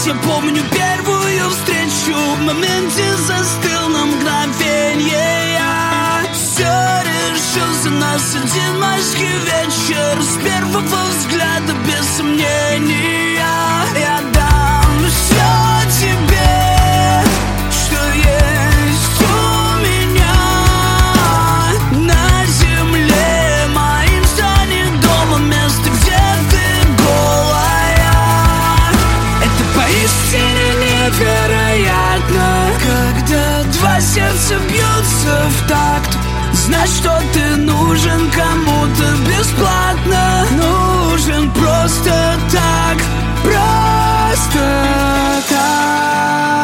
Я помню первую встречу, в моменте застыл на мгновенье я. Все решил за нас один майский вечер, с первого взгляда без сомнения. Я дам все тебе, что есть у меня. На земле моим станет домом место, где ты голая. Это поистине невероятно, когда два сердца бьются в такт. Знать, что ты нужен кому-то бесплатно, нужен просто так, просто так.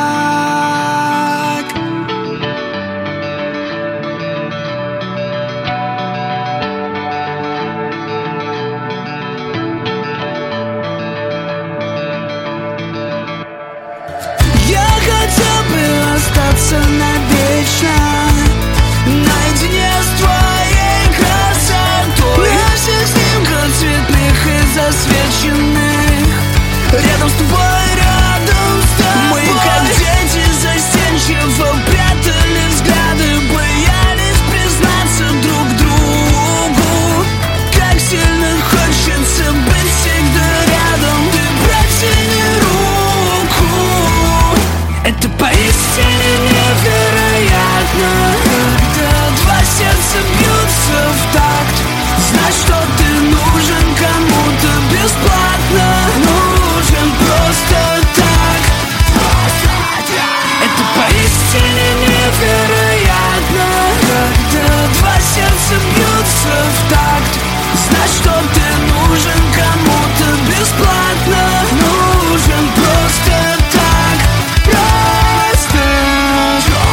Я хотел бы остаться навечно наедине с твоей красотой. На всех снимках цветных и засвеченных, рядом с тобой, рядом с тобой. Мы как дети застенчиво прятали взгляды, боялись признаться друг другу. Как сильно хочется быть всегда рядом, ты протяни руку. Это поистине невероятно, два сердца бьются в такт. Знать, что ты нужен кому-то бесплатно, нужен просто так. Это поистине невероятно, когда два сердца бьются в такт. Знать, что ты нужен кому-то бесплатно, нужен просто так, просто так.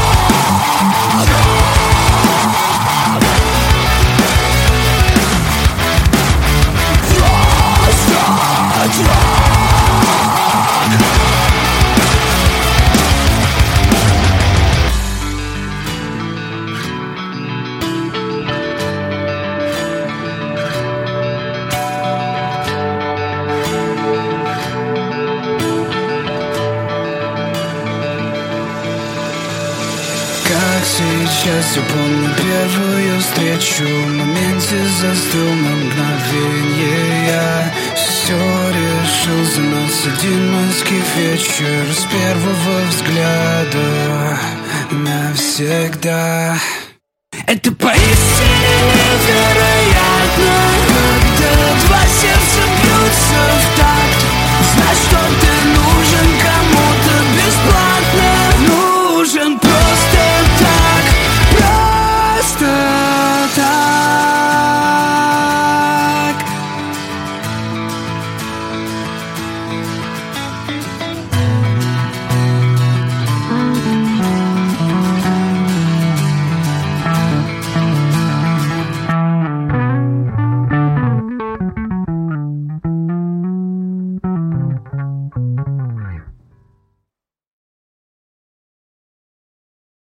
Как сейчас я помню первую встречу, в моменте застыл на мгновенье я. Все решил за нас один майский вечер, с первого взгляда навсегда. Это поистине невероятно,